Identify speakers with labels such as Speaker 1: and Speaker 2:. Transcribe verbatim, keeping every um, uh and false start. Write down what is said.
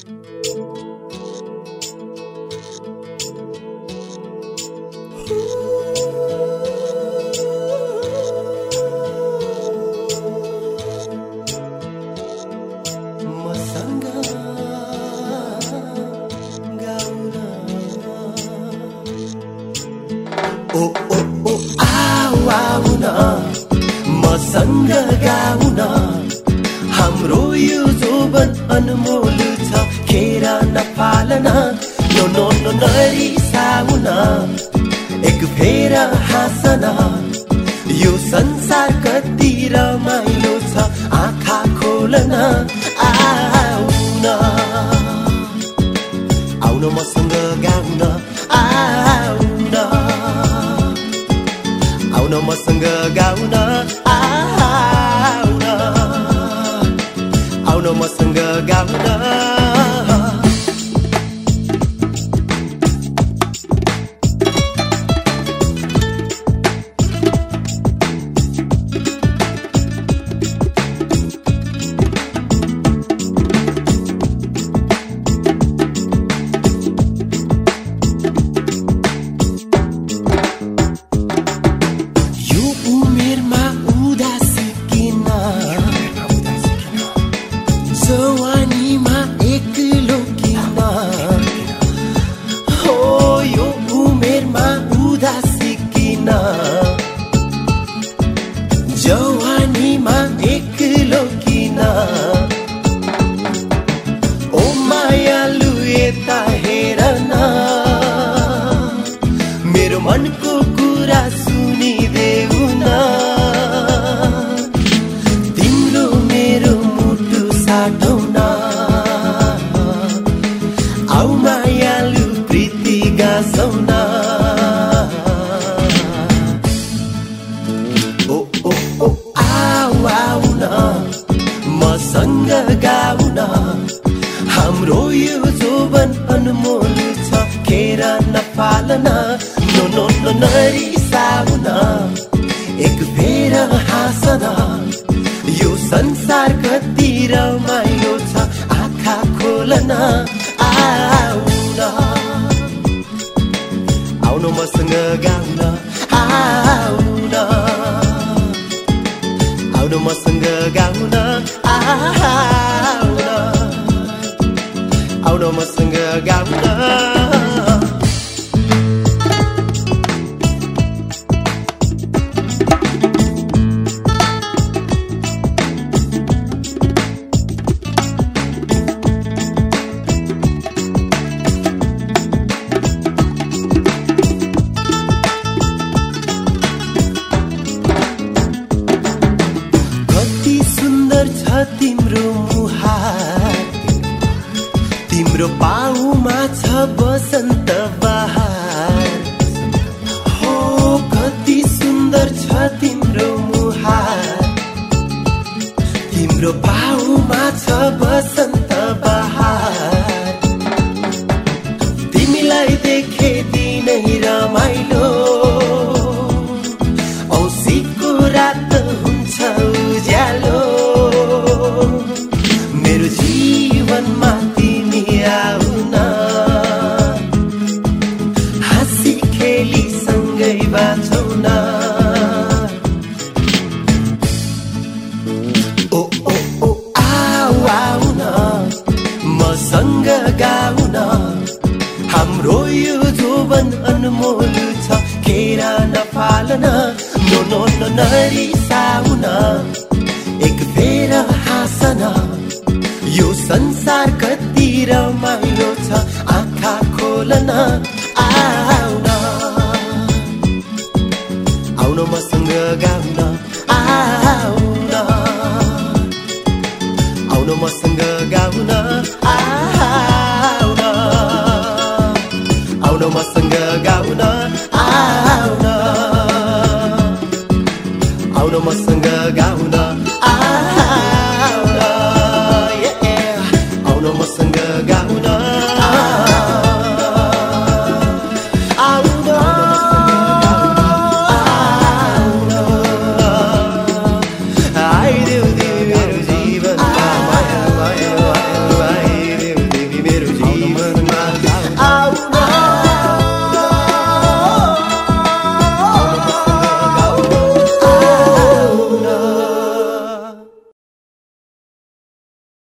Speaker 1: ओ ओ ओ आऊ आऊ न मसँग गाउन हाम्रो यो जोवन अनमोल छ खेर नफालन नो नो नो नरिसाउन एक फेर हाँसन यो संसार कति रमाइलो छ आँखा खोलन आउन आउन मसँग गाउन आउन आउन मसँग गाउन आउन आउन मसँग गाउन जवानीमा एक्लो किन हो यो उमेरमा उदासी किन जवानीमा एक्लो किन ओ मायालु यता हेर न मेरो मनको कुरा सुनिदेऊ न तिम्रो मेरो मुटु साटौन आऊ मायालु प्रीति गाँसौन ओ ओ ओ आऊ आऊ न मसँग गाउन हाम्रो यो जोवन अनमोल छ खेर नफालन नो नो नो नरिसाउन एक फेर हाँसन यो संसार कति रमाइलो छ आँखा खोलन आउन आउन मसँग गाउन आउन आउन मसँग गाउन आउन आउन मसँग गाउन तिम्रो मुहार तिम्रो पाउमा छ बसन्त बहार हो कति सुन्दर छ तिम्रो मुहार तिम्रो पाउमा छ बसन्त बहार तिमीलाई देखे दिनै रमाइलो औँसीको रात हुन्छ उज्यालो मेरो जीवनमा तिमी आउन हाँसी खेली सँगै बाँचौन ओ ओ ओ आऊ आऊ न मसँग गाउन हाम्रो यो जोवन अनमोल छ खेर नफालन नो नो नो नरिसाउन